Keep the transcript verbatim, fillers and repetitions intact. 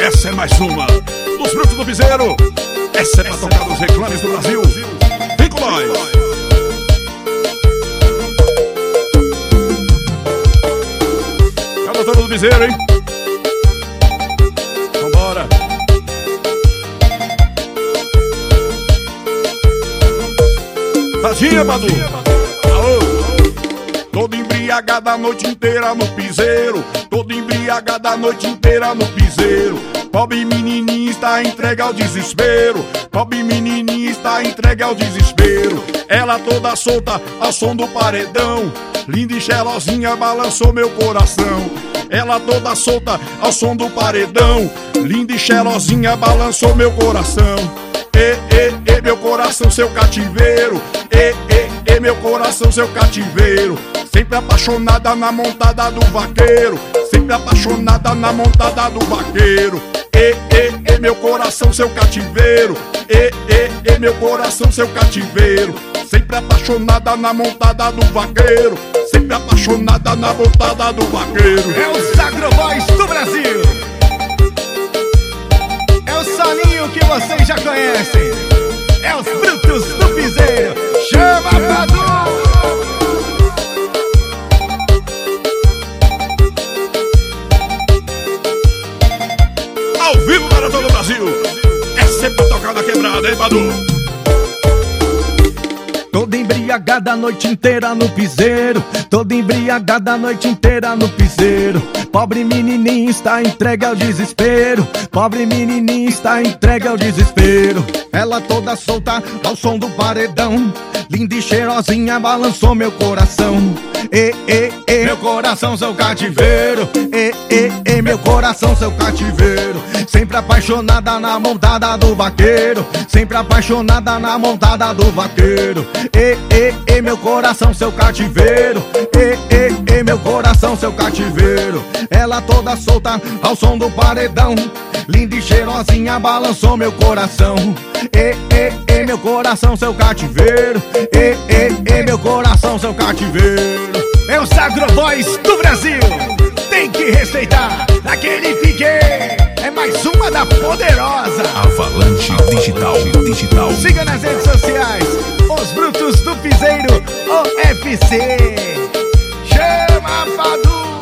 Essa é mais uma dos Brutos do Piseiro. Essa é pra tocar nos reclames do Brasil. Vem com nós. Cada todo do Piseiro, hein? Vambora. Tadinha, Badu. Aô. Todo embriagado a noite inteira no piseiro. Todo embriagado a noite inteira no piseiro. Pobre menininha está entregue ao desespero. Pobre menininha está entregue ao desespero. Ela toda solta ao som do paredão. Linda e cheirosinha balançou meu coração. Ela toda solta ao som do paredão. Linda e cheirosinha balançou meu coração. E, e, e, meu coração, seu cativeiro. E, e, e, meu coração, seu cativeiro. Sempre apaixonada na montada do vaqueiro. Sempre apaixonada na montada do vaqueiro. E, e, e, meu coração, seu cativeiro. E, e, e, meu coração, seu cativeiro. Sempre apaixonada na montada do vaqueiro. Sempre apaixonada na montada do vaqueiro. É os Agroboys do Brasil. É o solinho que vocês já conhecem. É os Brutos do Piseiro. Chama, Badu! Ao vivo para todo o Brasil. É sempre pra tocar na quebrada, hein, Badu? Toda embriagada a noite inteira no piseiro. Toda embriagada a noite inteira no piseiro. Pobre menininha está entregue ao desespero. Pobre menininha está entregue ao desespero. Ela toda solta ao som do paredão. Linda e cheirosinha balançou meu coração. E, e, e, meu coração, seu cativeiro. E, e, e, meu coração, seu cativeiro. Sempre apaixonada na montada do vaqueiro. Sempre apaixonada na montada do vaqueiro. E, e, e, meu coração, seu cativeiro. E, e, e, meu coração, seu cativeiro. Ela toda solta ao som do paredão. Linda e cheirosinha balançou meu coração. E, e, e, meu coração, seu cativeiro. E, e, e, meu coração, seu cativeiro. É os Agroboys do Brasil. Tem que respeitar aquele pique. É mais uma da poderosa Avalanche Digital. Digital. Siga nas redes sociais Os Brutos do Piseiro O F C. Chama, Badu.